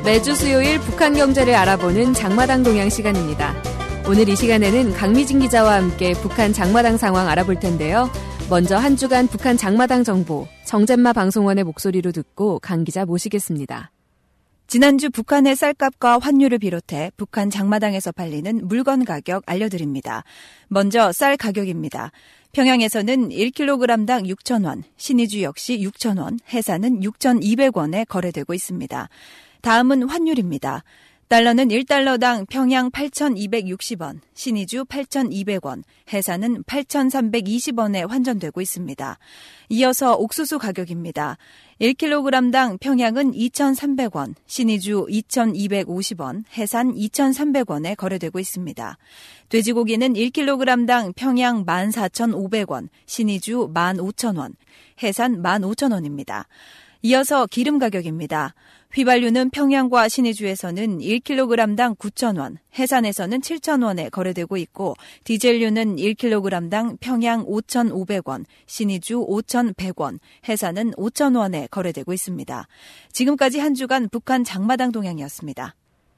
매주 수요일 북한 경제를 알아보는 장마당 동향 시간입니다. 오늘 이 시간에는 강미진 기자와 함께 북한 장마당 상황 알아볼 텐데요. 먼저 한 주간 북한 장마당 정보, 정잼마 방송원의 목소리로 듣고 강 기자 모시겠습니다. 지난주 북한의 쌀값과 환율을 비롯해 북한 장마당에서 팔리는 물건 가격 알려드립니다. 먼저 쌀 가격입니다. 평양에서는 1kg당 6,000원, 신의주 역시 6,000원, 해산은 6,200원에 거래되고 있습니다. 다음은 환율입니다. 달러는 1달러당 평양 8,260원, 신의주 8,200원, 해산은 8,320원에 환전되고 있습니다. 이어서 옥수수 가격입니다. 1kg당 평양은 2,300원, 신의주 2,250원, 해산 2,300원에 거래되고 있습니다. 돼지고기는 1kg당 평양 14,500원, 신의주 15,000원, 해산 15,000원입니다. 이어서 기름 가격입니다. 휘발유는 평양과 신의주에서는 1kg당 9,000원, 해산에서는 7,000원에 거래되고 있고 디젤류는 1kg당 평양 5,500원, 신의주 5,100원, 해산은 5,000원에 거래되고 있습니다. 지금까지 한 주간 북한 장마당 동향이었습니다.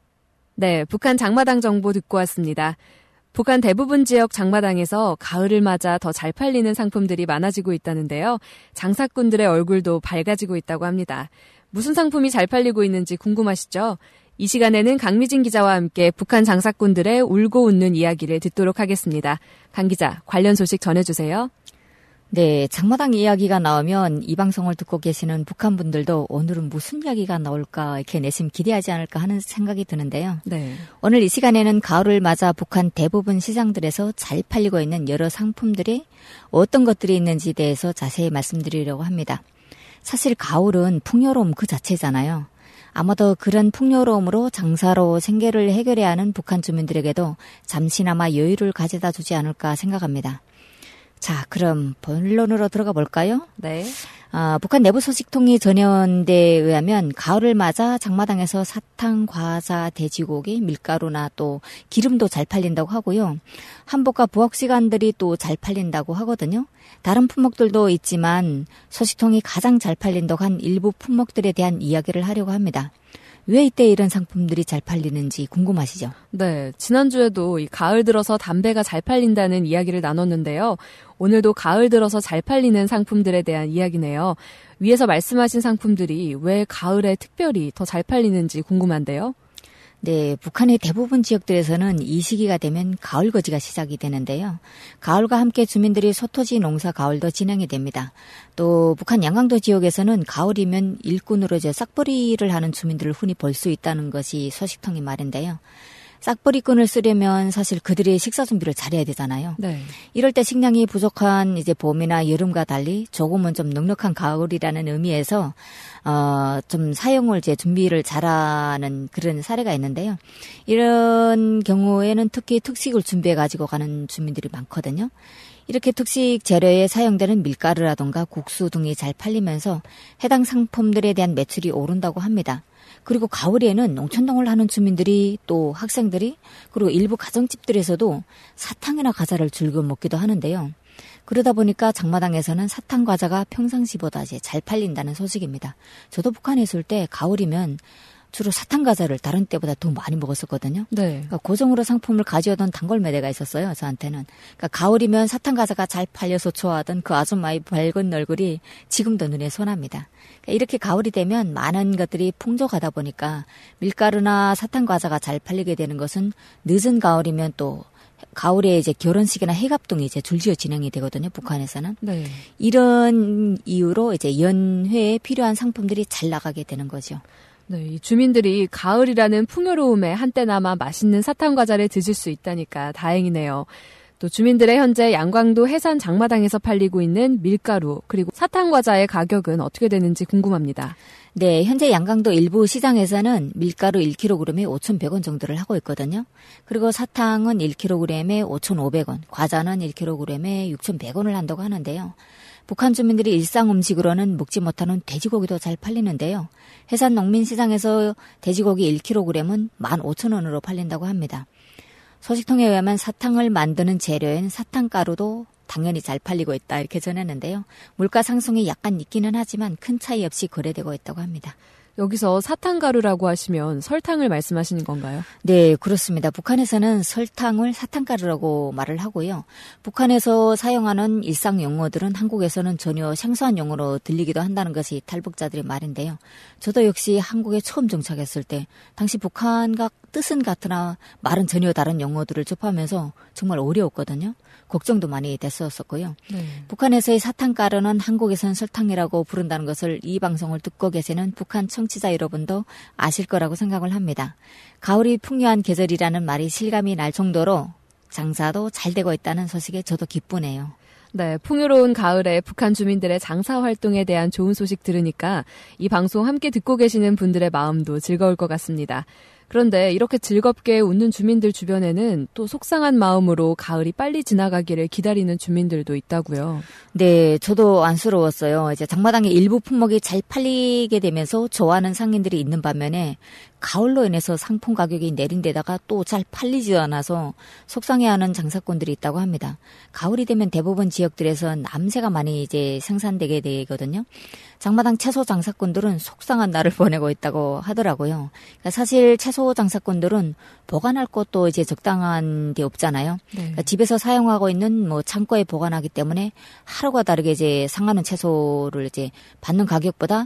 네, 북한 장마당 정보 듣고 왔습니다. 북한 대부분 지역 장마당에서 가을을 맞아 더 잘 팔리는 상품들이 많아지고 있다는데요. 장사꾼들의 얼굴도 밝아지고 있다고 합니다. 무슨 상품이 잘 팔리고 있는지 궁금하시죠? 이 시간에는 강미진 기자와 함께 북한 장사꾼들의 울고 웃는 이야기를 듣도록 하겠습니다. 강 기자, 관련 소식 전해주세요. 네, 장마당 이야기가 나오면 이 방송을 듣고 계시는 북한 분들도 오늘은 무슨 이야기가 나올까 이렇게 내심 기대하지 않을까 하는 생각이 드는데요. 네. 오늘 이 시간에는 가을을 맞아 북한 대부분 시장들에서 잘 팔리고 있는 여러 상품들이 어떤 것들이 있는지에 대해서 자세히 말씀드리려고 합니다. 사실 가을은 풍요로움 그 자체잖아요. 아마도 그런 풍요로움으로 장사로 생계를 해결해야 하는 북한 주민들에게도 잠시나마 여유를 가져다 주지 않을까 생각합니다. 자, 그럼 본론으로 들어가 볼까요? 네. 북한 내부 소식통이 전해온 데에 의하면 가을을 맞아 장마당에서 사탕, 과자, 돼지고기, 밀가루나 또 기름도 잘 팔린다고 하고요. 한복과 부엌 시간들이 또 잘 팔린다고 하거든요. 다른 품목들도 있지만 소식통이 가장 잘 팔린다고 한 일부 품목들에 대한 이야기를 하려고 합니다. 왜 이때 이런 상품들이 잘 팔리는지 궁금하시죠? 네, 지난주에도 이 가을 들어서 담배가 잘 팔린다는 이야기를 나눴는데요. 오늘도 가을 들어서 잘 팔리는 상품들에 대한 이야기네요. 위에서 말씀하신 상품들이 왜 가을에 특별히 더 잘 팔리는지 궁금한데요. 네, 북한의 대부분 지역들에서는 이 시기가 되면 가을거지가 시작이 되는데요. 가을과 함께 주민들이 소토지 농사 가을도 진행이 됩니다. 또 북한 양강도 지역에서는 가을이면 일꾼으로 싹벌이를 하는 주민들을 흔히 볼 수 있다는 것이 소식통의 말인데요. 싹벌이꾼을 쓰려면 사실 그들의 식사 준비를 잘해야 되잖아요. 네. 이럴 때 식량이 부족한 봄이나 여름과 달리 조금은 좀 넉넉한 가을이라는 의미에서 좀 사용을 준비를 잘하는 그런 사례가 있는데요. 이런 경우에는 특히 특식을 준비해 가지고 가는 주민들이 많거든요. 이렇게 특식 재료에 사용되는 밀가루라던가 국수 등이 잘 팔리면서 해당 상품들에 대한 매출이 오른다고 합니다. 그리고 가을에는 농촌동을 하는 주민들이 또 학생들이 그리고 일부 가정집들에서도 사탕이나 과자를 즐겨 먹기도 하는데요. 그러다 보니까 장마당에서는 사탕 과자가 평상시보다 잘 팔린다는 소식입니다. 저도 북한에 있을 때 가을이면 주로 사탕 과자를 다른 때보다 더 많이 먹었었거든요. 네. 그러니까 고정으로 상품을 가져오던 단골 매대가 있었어요. 저한테는. 그러니까 가을이면 사탕 과자가 잘 팔려서 좋아하던 그 아줌마의 밝은 얼굴이 지금도 눈에 선합니다. 그러니까 이렇게 가을이 되면 많은 것들이 풍족하다 보니까 밀가루나 사탕 과자가 잘 팔리게 되는 것은 늦은 가을이면 또 가을에 결혼식이나 해갑 등이 줄지어 진행이 되거든요. 북한에서는. 네. 이런 이유로 연회에 필요한 상품들이 잘 나가게 되는 거죠. 네, 이 주민들이 가을이라는 풍요로움에 한때나마 맛있는 사탕 과자를 드실 수 있다니까 다행이네요. 또 주민들의 현재 양광도 해산 장마당에서 팔리고 있는 밀가루 그리고 사탕 과자의 가격은 어떻게 되는지 궁금합니다. 네, 현재 양강도 일부 시장에서는 밀가루 1kg에 5,100원 정도를 하고 있거든요. 그리고 사탕은 1kg에 5,500원, 과자는 1kg에 6,100원을 한다고 하는데요. 북한 주민들이 일상 음식으로는 먹지 못하는 돼지고기도 잘 팔리는데요. 해산 농민시장에서 돼지고기 1kg은 15,000원으로 팔린다고 합니다. 소식통에 의하면 사탕을 만드는 재료엔 사탕가루도 당연히 잘 팔리고 있다 이렇게 전했는데요. 물가 상승이 약간 있기는 하지만 큰 차이 없이 거래되고 있다고 합니다. 여기서 사탕가루라고 하시면 설탕을 말씀하시는 건가요? 네, 그렇습니다. 북한에서는 설탕을 사탕가루라고 말을 하고요. 북한에서 사용하는 일상 용어들은 한국에서는 전혀 생소한 용어로 들리기도 한다는 것이 탈북자들의 말인데요. 저도 역시 한국에 처음 정착했을 때 당시 북한과 뜻은 같으나 말은 전혀 다른 용어들을 접하면서 정말 어려웠거든요. 걱정도 많이 됐었고요. 네. 북한에서의 사탕가루는 한국에서는 설탕이라고 부른다는 것을 이 방송을 듣고 계시는 북한 청취자 여러분도 아실 거라고 생각을 합니다. 가을이 풍요한 계절이라는 말이 실감이 날 정도로 장사도 잘 되고 있다는 소식에 저도 기쁘네요. 네, 풍요로운 가을에 북한 주민들의 장사 활동에 대한 좋은 소식 들으니까 이 방송 함께 듣고 계시는 분들의 마음도 즐거울 것 같습니다. 그런데 이렇게 즐겁게 웃는 주민들 주변에는 또 속상한 마음으로 가을이 빨리 지나가기를 기다리는 주민들도 있다고요. 네, 저도 안쓰러웠어요. 이제 장마당의 일부 품목이 잘 팔리게 되면서 좋아하는 상인들이 있는 반면에 가을로 인해서 상품 가격이 내린 데다가 또 잘 팔리지 않아서 속상해하는 장사꾼들이 있다고 합니다. 가을이 되면 대부분 지역들에서 남새가 많이 이제 생산되게 되거든요. 장마당 채소 장사꾼들은 속상한 날을 보내고 있다고 하더라고요. 그러니까 사실 채소 장사꾼들은 보관할 것도 이제 적당한 게 없잖아요. 네. 그러니까 집에서 사용하고 있는 뭐 창고에 보관하기 때문에 하루가 다르게 이제 상하는 채소를 이제 받는 가격보다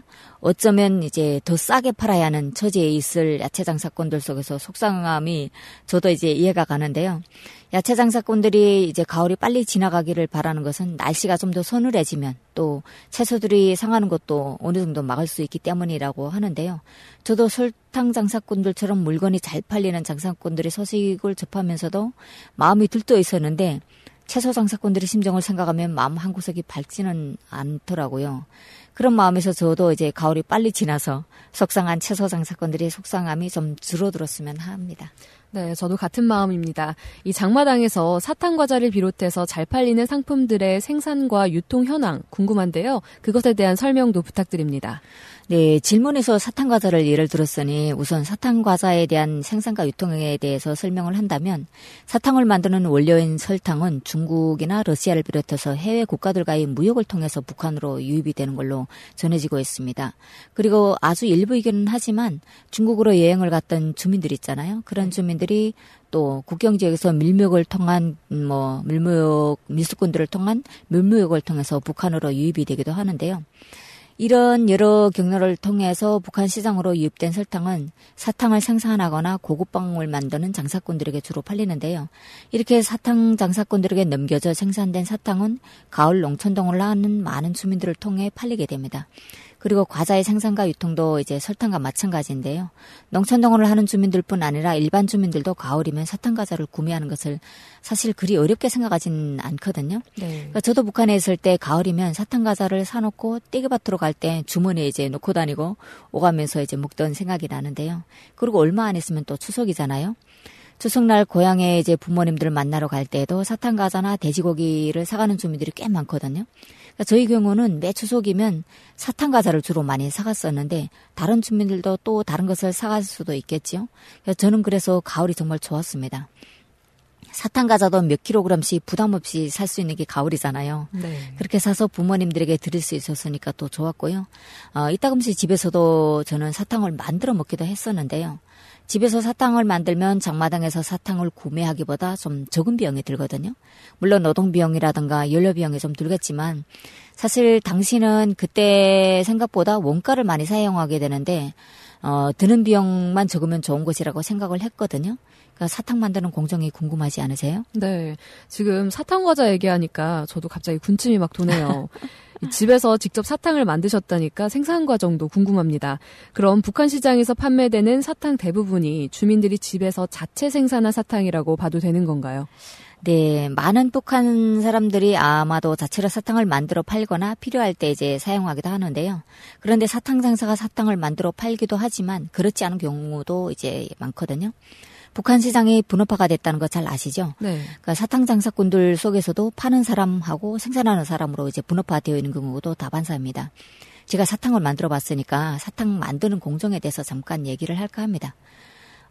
어쩌면 이제 더 싸게 팔아야 하는 처지에 있을 야채 장사꾼들 속에서 속상함이 저도 이제 이해가 가는데요. 야채 장사꾼들이 이제 가을이 빨리 지나가기를 바라는 것은 날씨가 좀 더 서늘해지면 또 채소들이 상하는 것도 어느 정도 막을 수 있기 때문이라고 하는데요. 저도 설탕 장사꾼들처럼 물건이 잘 팔리는 장사꾼들의 소식을 접하면서도 마음이 들떠 있었는데 채소 장사꾼들의 심정을 생각하면 마음 한구석이 밝지는 않더라고요. 그런 마음에서 저도 이제 가을이 빨리 지나서 속상한 채소 장사꾼들의 속상함이 좀 줄어들었으면 합니다. 네, 저도 같은 마음입니다. 이 장마당에서 사탕과자를 비롯해서 잘 팔리는 상품들의 생산과 유통 현황 궁금한데요. 그것에 대한 설명도 부탁드립니다. 네, 질문에서 사탕과자를 예를 들었으니 우선 사탕과자에 대한 생산과 유통에 대해서 설명을 한다면 사탕을 만드는 원료인 설탕은 중국이나 러시아를 비롯해서 해외 국가들과의 무역을 통해서 북한으로 유입이 되는 걸로 전해지고 있습니다. 그리고 아주 일부이기는 하지만 중국으로 여행을 갔던 주민들 있잖아요. 그런 주민들이 또 국경 지역에서 밀무역을 통한 밀수꾼들을 통한 밀무역을 통해서 북한으로 유입이 되기도 하는데요. 이런 여러 경로를 통해서 북한 시장으로 유입된 설탕은 사탕을 생산하거나 고급빵을 만드는 장사꾼들에게 주로 팔리는데요. 이렇게 사탕 장사꾼들에게 넘겨져 생산된 사탕은 가을 농촌동을 하는 많은 주민들을 통해 팔리게 됩니다. 그리고 과자의 생산과 유통도 이제 설탕과 마찬가지인데요. 농촌동을 하는 주민들뿐 아니라 일반 주민들도 가을이면 사탕과자를 구매하는 것을 사실 그리 어렵게 생각하진 않거든요. 네. 그러니까 저도 북한에 있을 때 가을이면 사탕과자를 사놓고 떼기밭으로 갈 때 주머니에 이제 놓고 다니고 오가면서 이제 먹던 생각이 나는데요. 그리고 얼마 안 있으면 또 추석이잖아요. 추석날 고향에 이제 부모님들 만나러 갈 때에도 사탕과자나 돼지고기를 사가는 주민들이 꽤 많거든요. 그러니까 저희 경우는 매 추석이면 사탕과자를 주로 많이 사갔었는데 다른 주민들도 또 다른 것을 사갈 수도 있겠죠. 저는 그래서 가을이 정말 좋았습니다. 사탕과자도 몇 킬로그램씩 부담 없이 살 수 있는 게 가을이잖아요. 네. 그렇게 사서 부모님들에게 드릴 수 있었으니까 또 좋았고요. 이따금씩 집에서도 저는 사탕을 만들어 먹기도 했었는데요. 집에서 사탕을 만들면 장마당에서 사탕을 구매하기보다 좀 적은 비용이 들거든요. 물론 노동 비용이라든가 연료 비용이 좀 들겠지만 사실 당시는 그때 생각보다 원가를 많이 사용하게 되는데 드는 비용만 적으면 좋은 것이라고 생각을 했거든요. 그러니까 사탕 만드는 공정이 궁금하지 않으세요? 네. 지금 사탕과자 얘기하니까 저도 갑자기 군침이 막 도네요. 집에서 직접 사탕을 만드셨다니까 생산 과정도 궁금합니다. 그럼 북한 시장에서 판매되는 사탕 대부분이 주민들이 집에서 자체 생산한 사탕이라고 봐도 되는 건가요? 네, 많은 북한 사람들이 아마도 자체로 사탕을 만들어 팔거나 필요할 때 이제 사용하기도 하는데요. 그런데 사탕 장사가 사탕을 만들어 팔기도 하지만 그렇지 않은 경우도 이제 많거든요. 북한 시장이 분업화가 됐다는 거 잘 아시죠? 네. 그러니까 사탕 장사꾼들 속에서도 파는 사람하고 생산하는 사람으로 이제 분업화되어 있는 경우도 다반사입니다. 제가 사탕을 만들어 봤으니까 사탕 만드는 공정에 대해서 잠깐 얘기를 할까 합니다.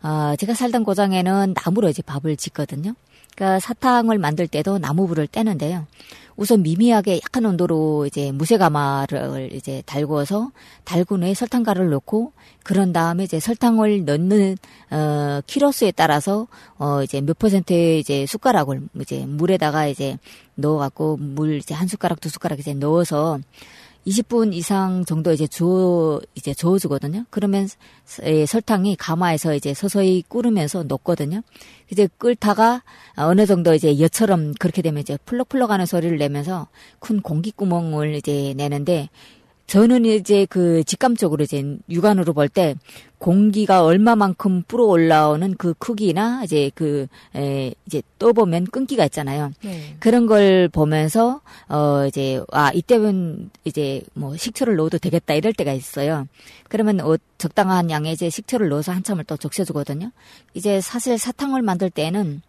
제가 살던 고장에는 나무로 이제 밥을 짓거든요. 그러니까 사탕을 만들 때도 나무불을 떼는데요. 우선 미미하게 약한 온도로 이제 무쇠가마를 이제 달구어서 달군 후에 설탕가루를 넣고 그런 다음에 이제 설탕을 넣는 키로수에 따라서 이제 몇 %의 이제 숟가락을 이제 물에다가 이제 넣어갖고 물 이제 한 숟가락 두 숟가락 이제 넣어서 20분 이상 정도 이제 저어주거든요. 그러면 설탕이 가마에서 이제 서서히 끓으면서 녹거든요. 이제 끓다가 어느 정도 이제 여처럼 그렇게 되면 이제 풀럭풀럭 하는 소리를 내면서 큰 공기구멍을 이제 내는데 저는 이제 그 직감적으로 이제 육안으로 볼 때 공기가 얼마만큼 불어 올라오는 그 크기나 이제 이제 떠보면 끈기가 있잖아요. 네. 그런 걸 보면서 이제 이때면 이제 뭐 식초를 넣어도 되겠다 이럴 때가 있어요. 그러면 적당한 양의 이제 식초를 넣어서 한참을 또 적셔주거든요. 이제 사실 사탕을 만들 때는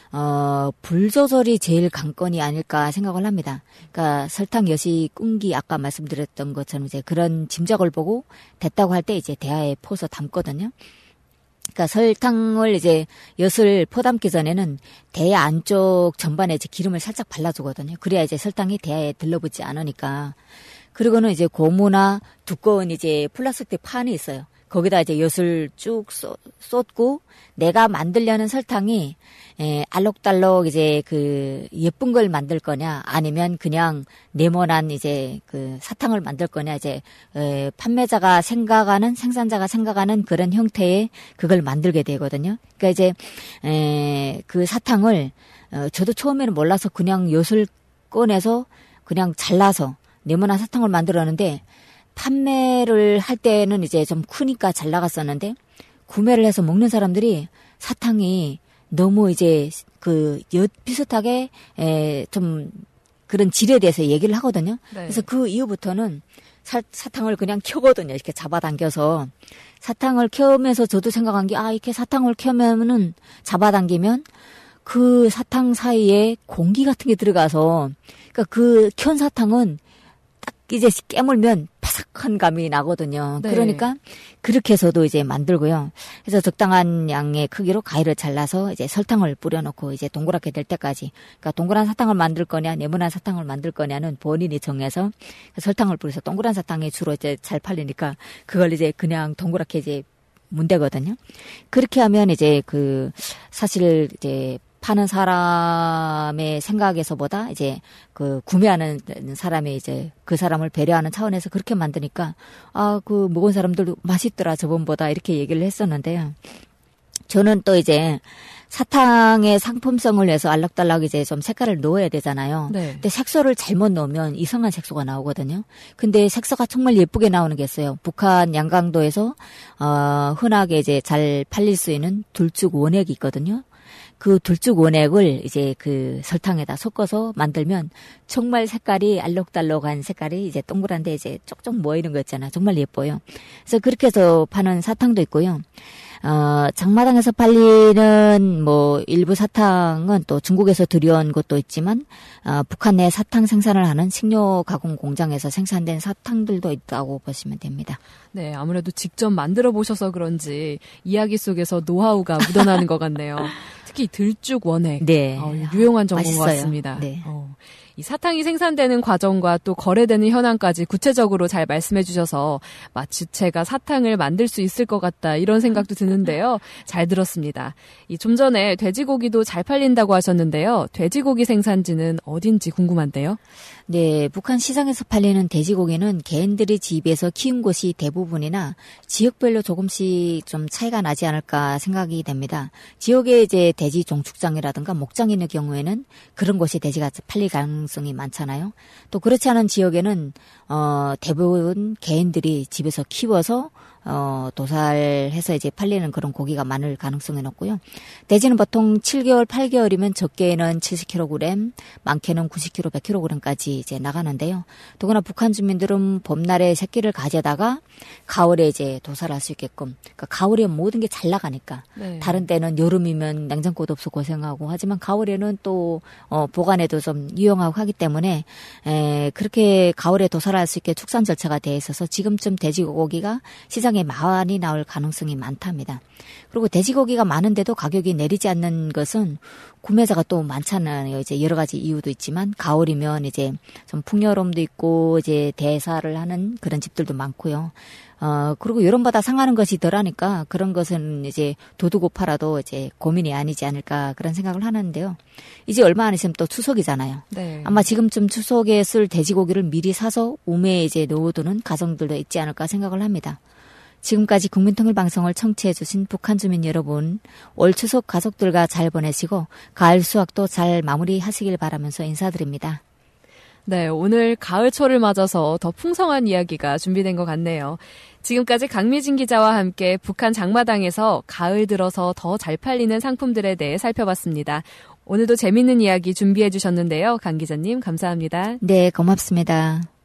불 조절이 제일 관건이 아닐까 생각을 합니다. 그러니까 설탕 엿이 끈기 아까 말씀드렸던 것처럼 이제 그런 짐작을 보고 됐다고 할 때 이제 대야에 퍼서 담거든요. 그러니까 설탕을 이제 엿을 퍼담기 전에는 대야 안쪽 전반에 이제 기름을 살짝 발라주거든요. 그래야 이제 설탕이 대야에 들러붙지 않으니까. 그리고는 이제 고무나 두꺼운 이제 플라스틱 판이 있어요. 거기다 이제 엿을 쭉 쏟고 내가 만들려는 설탕이 알록달록 이제 그 예쁜 걸 만들 거냐 아니면 그냥 네모난 이제 그 사탕을 만들 거냐 이제 판매자가 생각하는 생산자가 생각하는 그런 형태의 그걸 만들게 되거든요. 그러니까 이제 그 사탕을 저도 처음에는 몰라서 그냥 엿을 꺼내서 그냥 잘라서 네모난 사탕을 만들었는데 판매를 할 때는 이제 좀 크니까 잘 나갔었는데 구매를 해서 먹는 사람들이 사탕이 너무 이제 그 엿 비슷하게 좀 그런 질에 대해서 얘기를 하거든요. 네. 그래서 그 이후부터는 사탕을 그냥 켜거든요. 이렇게 잡아당겨서 사탕을 켜면서 저도 생각한 게 이렇게 사탕을 켜면은 잡아당기면 그 사탕 사이에 공기 같은 게 들어가서 그러니까 그 켠 사탕은 딱 이제 깨물면 바삭한 감이 나거든요. 네. 그러니까 그렇게 해서도 이제 만들고요. 그래서 적당한 양의 크기로 가위를 잘라서 이제 설탕을 뿌려놓고 이제 동그랗게 될 때까지. 그러니까 동그란 사탕을 만들 거냐, 네모난 사탕을 만들 거냐는 본인이 정해서 설탕을 뿌려서 동그란 사탕이 주로 이제 잘 팔리니까 그걸 이제 그냥 동그랗게 이제 문대거든요. 그렇게 하면 이제 사실 이제 파는 사람의 생각에서보다 이제 그 구매하는 사람이 이제 그 사람을 배려하는 차원에서 그렇게 만드니까 그 먹은 사람들도 맛있더라 저번보다 이렇게 얘기를 했었는데요. 저는 또 이제 사탕의 상품성을 위해서 알록달록 이제 좀 색깔을 넣어야 되잖아요. 네. 근데 색소를 잘못 넣으면 이상한 색소가 나오거든요. 근데 색소가 정말 예쁘게 나오는 게 있어요. 북한 양강도에서 흔하게 이제 잘 팔릴 수 있는 둘죽 원액이 있거든요. 그 둘죽 원액을 이제 그 설탕에다 섞어서 만들면 정말 색깔이 알록달록한 색깔이 이제 동그란데 이제 쪽쪽 모이는 거 있잖아요. 정말 예뻐요. 그래서 그렇게 해서 파는 사탕도 있고요. 장마당에서 팔리는 뭐 일부 사탕은 또 중국에서 들여온 것도 있지만 북한 내 사탕 생산을 하는 식료 가공 공장에서 생산된 사탕들도 있다고 보시면 됩니다. 네, 아무래도 직접 만들어 보셔서 그런지 이야기 속에서 노하우가 묻어나는 것 같네요. 특히 들쭉 원액. 네. 유용한 정보인 것 같습니다. 네. 이 사탕이 생산되는 과정과 또 거래되는 현황까지 구체적으로 잘 말씀해 주셔서 마치 제가 사탕을 만들 수 있을 것 같다 이런 생각도 드는데요. 잘 들었습니다. 좀 전에 돼지고기도 잘 팔린다고 하셨는데요. 돼지고기 생산지는 어딘지 궁금한데요. 네, 북한 시장에서 팔리는 돼지고기는 개인들이 집에서 키운 곳이 대부분이나 지역별로 조금씩 좀 차이가 나지 않을까 생각이 됩니다. 지역에 이제 돼지 종축장이라든가 목장이 있는 경우에는 그런 곳이 돼지가 팔릴 가능성이 많잖아요. 또 그렇지 않은 지역에는 대부분 개인들이 집에서 키워서 도살해서 이제 팔리는 그런 고기가 많을 가능성이 높고요. 돼지는 보통 7개월, 8개월이면 적게는 70kg, 많게는 90kg, 100kg까지 이제 나가는데요. 더구나 북한 주민들은 봄날에 새끼를 가져다가 가을에 이제 도살할 수 있게끔. 그러니까 가을에 모든 게 잘 나가니까. 네. 다른 때는 여름이면 냉장고도 없어 고생하고 하지만 가을에는 또 보관에도 좀 유용하고 하기 때문에 그렇게 가을에 도살할 수 있게 축산 절차가 돼 있어서 지금쯤 돼지고기가 시장 시장에 많이 나올 가능성이 많답니다. 그리고 돼지고기가 많은데도 가격이 내리지 않는 것은 구매자가 또 많잖아요. 이제 여러 가지 이유도 있지만 가을이면 이제 좀 풍요로움도 있고 이제 대사를 하는 그런 집들도 많고요. 그리고 여름마다 상하는 것이 덜하니까 그런 것은 이제 도두고 팔아도 이제 고민이 아니지 않을까 그런 생각을 하는데요. 이제 얼마 안 있으면 또 추석이잖아요. 네. 아마 지금쯤 추석에 쓸 돼지고기를 미리 사서 우매에 이제 넣어두는 가정들도 있지 않을까 생각을 합니다. 지금까지 국민통일방송을 청취해주신 북한 주민 여러분, 올 추석 가족들과 잘 보내시고 가을 수확도 잘 마무리하시길 바라면서 인사드립니다. 네, 오늘 가을초를 맞아서 더 풍성한 이야기가 준비된 것 같네요. 지금까지 강미진 기자와 함께 북한 장마당에서 가을 들어서 더 잘 팔리는 상품들에 대해 살펴봤습니다. 오늘도 재밌는 이야기 준비해 주셨는데요. 강 기자님 감사합니다. 네, 고맙습니다.